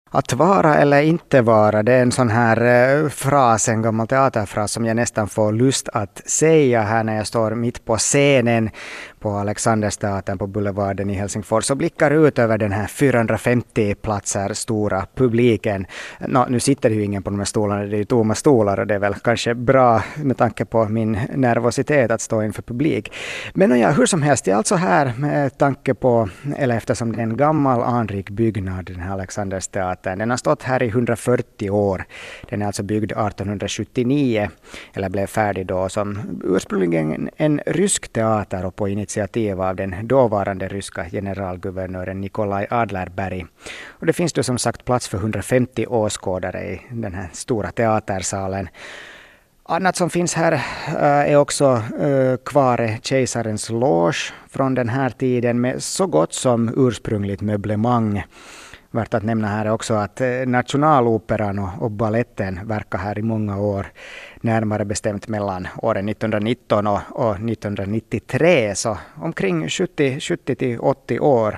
Att vara eller inte vara, det är en sån här fras, en gammal teaterfras som jag nästan får lust att säga här när jag står mitt på scenen på Alexandersteatern på Boulevarden i Helsingfors och blickar ut över den här 450 platser stora publiken. Nu sitter ju ingen på de här stolarna, det är ju tomma stolar och det är väl kanske bra med tanke på min nervositet att stå inför publik. Men ja, hur som helst, jag är alltså här med tanke på, eller eftersom det är en gammal anrik byggnad, den här Alexandersteatern. Den har stått här i 140 år. Den är alltså byggd 1879, eller blev färdig då som ursprungligen en rysk teater och på initiativ av den dåvarande ryska generalguvernören Nikolaj Adlerberg. Och det finns då som sagt plats för 150 åskådare i den här stora teatersalen. Annat som finns här är också Kvare kejsarens loge från den här tiden med så gott som ursprungligt möblemang. Värt att nämna här är också att Nationaloperan och balletten verkar här i många år, närmare bestämt mellan åren 1919 och 1993, så omkring 70 till 80 år.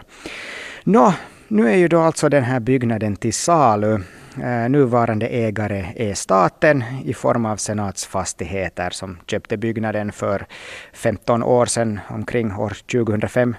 Nu är ju då alltså den här byggnaden till salu. Nuvarande ägare är staten i form av senatsfastigheter som köpte byggnaden för 15 år sedan, omkring år 2005.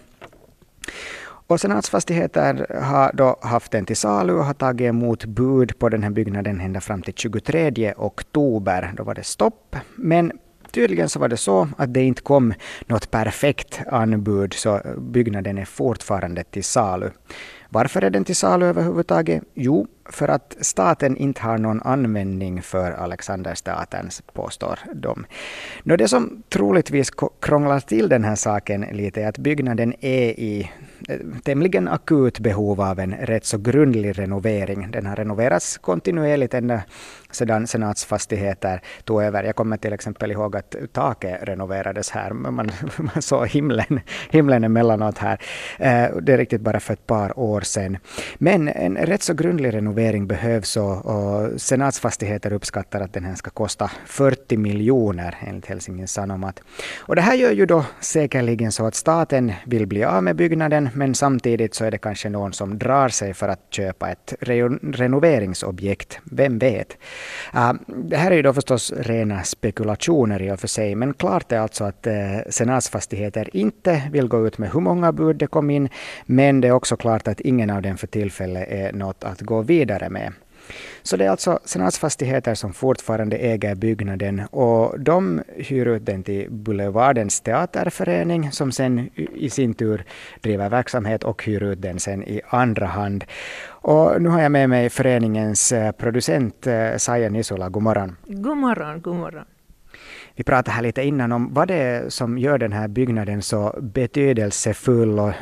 Och senatsfastigheter har då haft den till salu och har tagit emot bud på den här byggnaden ända fram till 23 oktober. Då var det stopp. Men tydligen så var det så att det inte kom något perfekt anbud, så byggnaden är fortfarande till salu. Varför är den till salu överhuvudtaget? Jo, för att staten inte har någon användning för Alexandersteatern, påstår de. Det som troligtvis krånglar till den här saken lite är att byggnaden är i tämligen akut behov av en rätt så grundlig renovering. Den har renoverats kontinuerligt ända sedan senatsfastigheter tog över. Jag kommer till exempel ihåg att taket renoverades här. Man såg himlen emellanåt här. Det är riktigt bara för ett par år sedan. Men en rätt så grundlig renovering behövs och senatsfastigheter uppskattar att den här ska kosta 40 miljoner enligt Helsingin Sanomat. Och det här gör ju då säkerligen så att staten vill bli av med byggnaden, men samtidigt så är det kanske någon som drar sig för att köpa ett renoveringsobjekt. Vem vet? Det här är ju då förstås rena spekulationer i och för sig, men klart är alltså att senatsfastigheter inte vill gå ut med hur många bud det kom in, men det är också klart att ingen av dem för tillfället är något att gå vidare med. Så det är alltså senatsfastigheter som fortfarande äger byggnaden och de hyr ut den till Boulevardens teaterförening som sen i sin tur driver verksamhet och hyr ut den sen i andra hand. Och nu har jag med mig föreningens producent Saija Nisula. God morgon. God morgon, god morgon. Vi pratade här lite innan om vad det är som gör den här byggnaden så betydelsefull. Och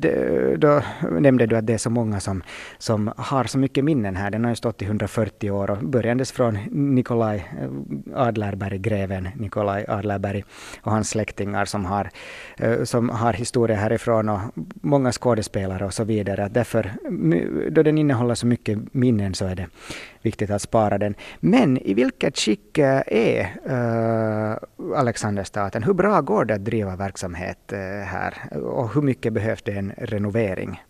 då nämnde du att det är så många som har så mycket minnen här. Den har ju stått i 140 år och börjades från Nikolaj Adlerberg, greven Nikolaj Adlerberg och hans släktingar som har historia härifrån och många skådespelare och så vidare. Därför, då den innehåller så mycket minnen så är det viktigt att spara den. Men i vilket skick är Alexandersteatern? Hur bra går det att driva verksamhet här? Och hur mycket behövs det en renovering?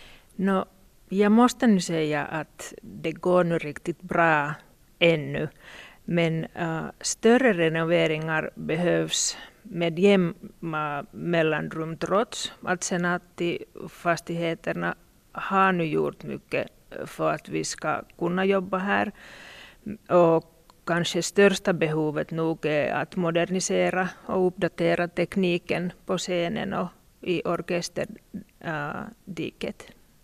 Jag måste nu säga att det går nu riktigt bra ännu. Men större renoveringar behövs med jämna mellanrum trots att senatsfastigheterna har nu gjort mycket för att vi ska kunna jobba här. Och kanske största behovet nog är att modernisera och uppdatera tekniken på scenen och i orkesterdiket.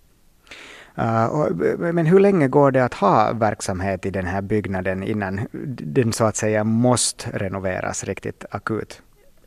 Men hur länge går det att ha verksamhet i den här byggnaden innan den så att säga måste renoveras riktigt akut?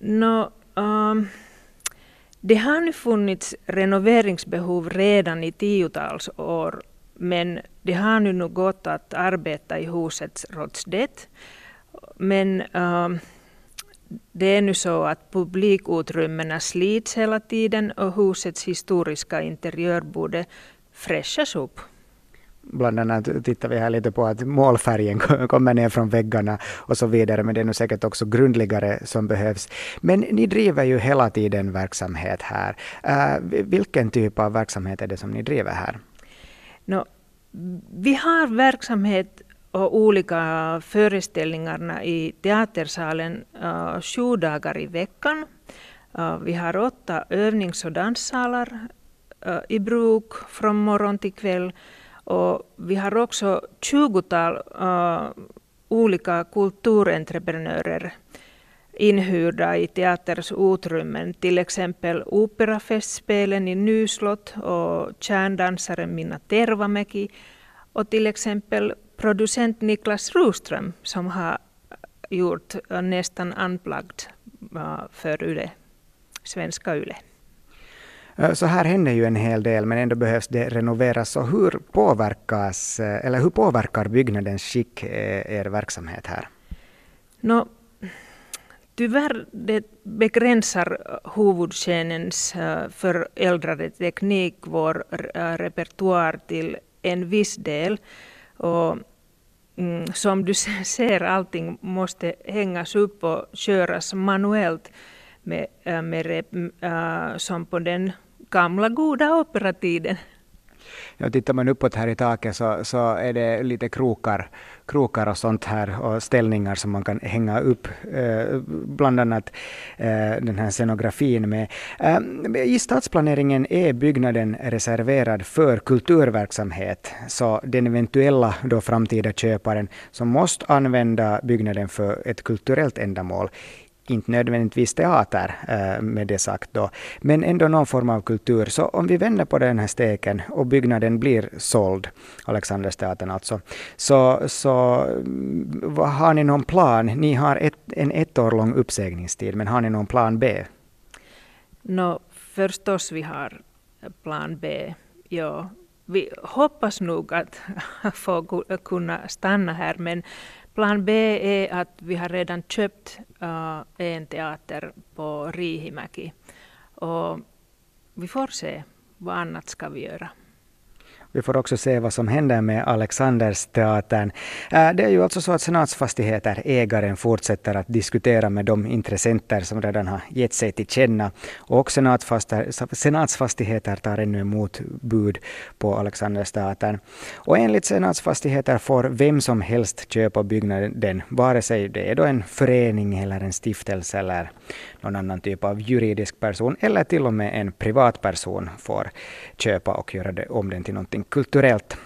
Det har nu funnits renoveringsbehov redan i 10-tals år. Men det har nu gått att arbeta i huset trots det. Men det är nu så att publikutrymmena slits hela tiden och husets historiska interiör borde fräschas upp. Bland annat tittar vi här lite på att målfärgen kommer ner från väggarna och så vidare, men det är nog säkert också grundligare som behövs. Men ni driver ju hela tiden verksamhet här. Vilken typ av verksamhet är det som ni driver här? Vi har verksamhet och olika föreställningar i teatersalen 7 dagar i veckan. Vi har 8 övnings- och danssalar i bruk från morgon till kväll. Och vi har också 20-tal olika kulturentreprenörer inhyrda i teaters utrymmen. Till exempel operafestspelen i Nyslott och kärndansaren Minna Tervamäki. Och till exempel producent Niklas Ruström som har gjort nästan unplugged för Yle, svenska Yle. Så här händer ju en hel del, men ändå behövs det renoveras. Så hur påverkar byggnadens skick er verksamhet här? Tyvärr det begränsar huvudscenens föräldrade teknik vår repertoar till en viss del. Och som du ser, allting måste hängas upp och köras manuellt som på den gamla goda operatiden. Ja, tittar man uppåt här i taket så är det lite krokar och sånt här och ställningar som man kan hänga upp bland annat den här scenografin med. I stadsplaneringen är byggnaden reserverad för kulturverksamhet, så den eventuella då framtida köparen som måste använda byggnaden för ett kulturellt ändamål, inte nödvändigtvis teater med det sagt då, men ändå någon form av kultur. Så om vi vänder på den här steken och byggnaden blir såld, Alexandersteatern alltså, så har ni någon plan? Ni har en 1 år lång uppsägningstid, men har ni någon plan B? Förstås vi har plan B, ja. Vi hoppas nog att få kunna stanna här, men plan B är att vi har redan köpt en teater på Riihimäki. Och vi får se vad annat ska vi göra. Vi får också se vad som händer med Alexandersteatern. Det är ju alltså så att Senatsfastigheter, ägaren, fortsätter att diskutera med de intressenter som redan har gett sig till känna. Och Senatsfastigheter tar ännu emot bud på Alexandersteatern. Och enligt Senatsfastigheter får vem som helst köpa byggnaden, vare sig det är då en förening eller en stiftelse eller någon annan typ av juridisk person, eller till och med en privatperson får köpa och göra om den till någonting kulturellt.